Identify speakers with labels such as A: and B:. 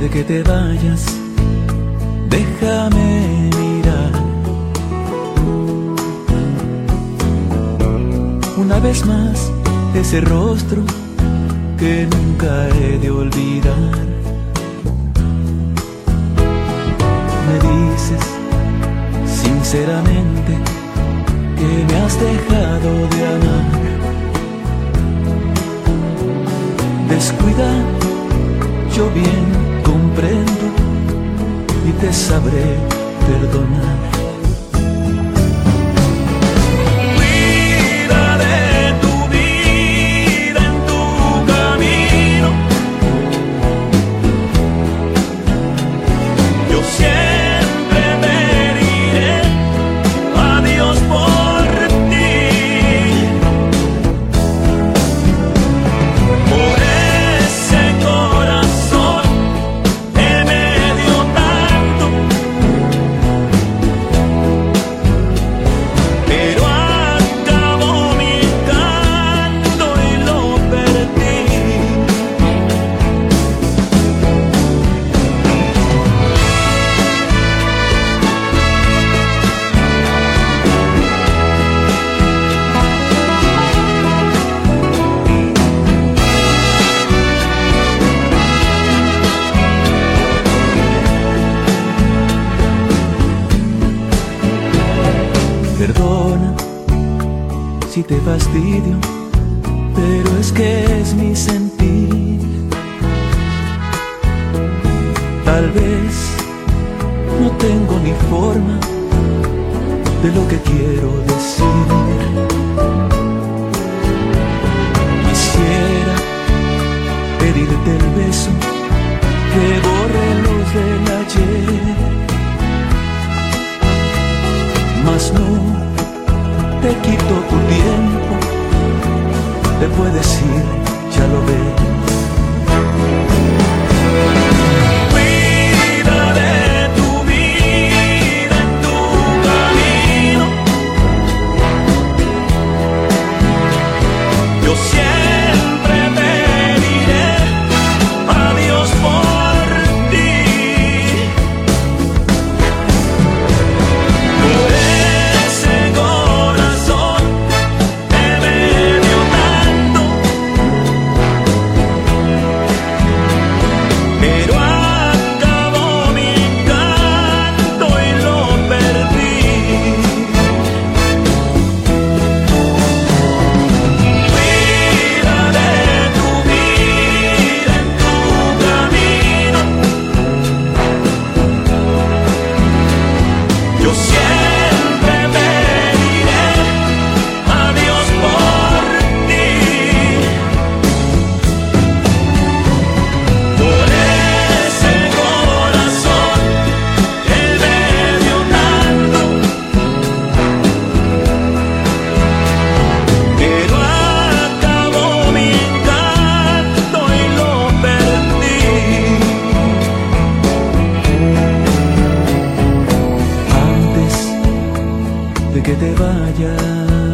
A: de que te vayas, déjame mirar una vez más ese rostro que nunca he de olvidar. Me dices sinceramente que me has dejado de amar. Descuida, yo bien comprendo y te sabré perdonar. Perdona si te fastidio, pero es que es mi sentir. Tal vez no tengo ni forma de lo que quiero decir. Quisiera pedirte el beso que borre los del ayer, mas no te quito tu tiempo, te puedes ir, ya lo ves. Cuida de tu vida en tu camino. Yo siempre pediré a Dios por ti. De que te vayas.